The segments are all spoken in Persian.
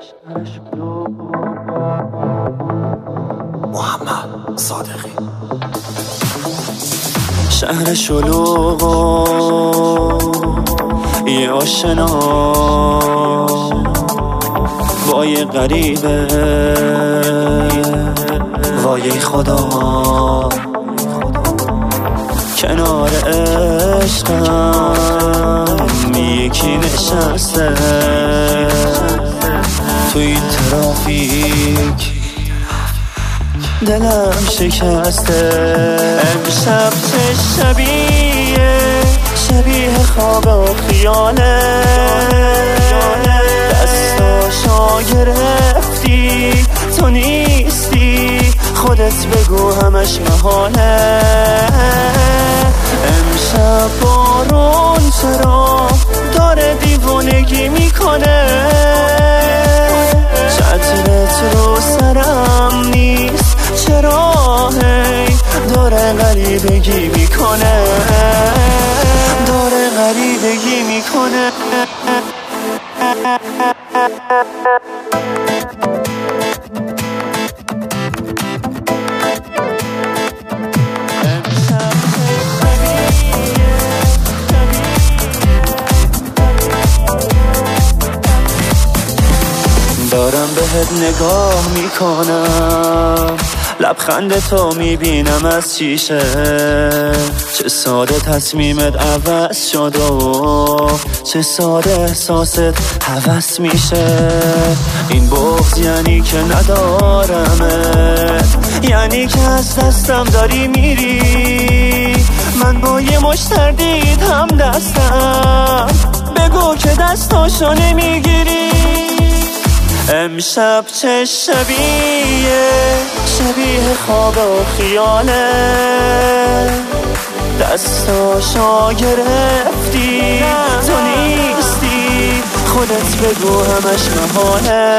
محمد صادقی. شهر شلوغ یه آشنا وای غریبه، وای خدا کنار عشقم یکی نشسته تو این ترافیک، دلم شکسته. امشب چه شبیه خواب و خیاله، دستاشا گرفتی تو نیستی، خودت بگو همش محاله. امشب بارون چرا داره دیوونگی میکنه، چترت رو سرم نیست چرا هی داره غریبگی میکنه، داره غریبگی میکنه. دارم بهت نگاه میکنم، لبخند تو میبینم از شیشه، چه ساده تصمیمت عوض شد و چه ساده احساست هوس میشه. این بغض یعنی که ندارمت، یعنی که از دستم داری میری. من با یه مش تردید هم دستم، بگو که دستاشو نمیگیری. امشب چه شبیه خواب و خیاله، دستاشا گرفتی تو نیستی، خودت بگو همش محاله.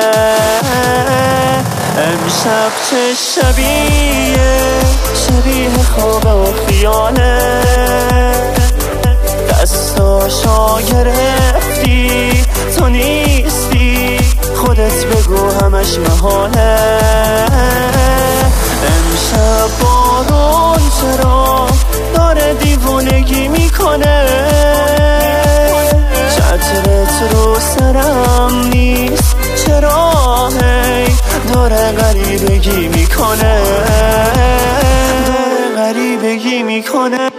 امشب چه شبیه خواب و خیاله، دستاشا گرفتی تو نیستی، خودت بگو همش محاله. امشب بارون چرا داره دیوونگی میکنه، چترت رو سرم نیست چرا هی داره غریبگی میکنه، داره غریبگی میکنه.